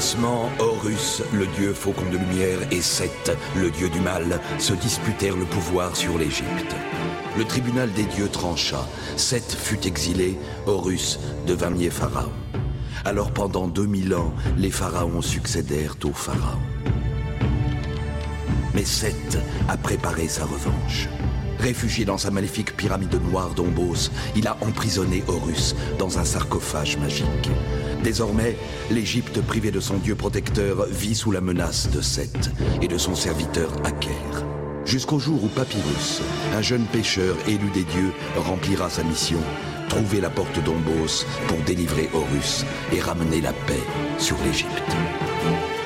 commencement, Horus, le dieu faucon de lumière, et Seth, le dieu du mal, se disputèrent le pouvoir sur l'Égypte. Le tribunal des dieux trancha. Seth fut exilé, Horus devint pharaon. Alors pendant 2000 ans, les pharaons succédèrent aux pharaons. Mais Seth a préparé sa revanche. Réfugié dans sa maléfique pyramide noire d'Ombos, il a emprisonné Horus dans un sarcophage magique. Désormais, l'Égypte, privée de son dieu protecteur, vit sous la menace de Seth et de son serviteur Aker. Jusqu'au jour où Papyrus, un jeune pêcheur élu des dieux, remplira sa mission, trouver la porte d'Ombos pour délivrer Horus et ramener la paix sur l'Égypte.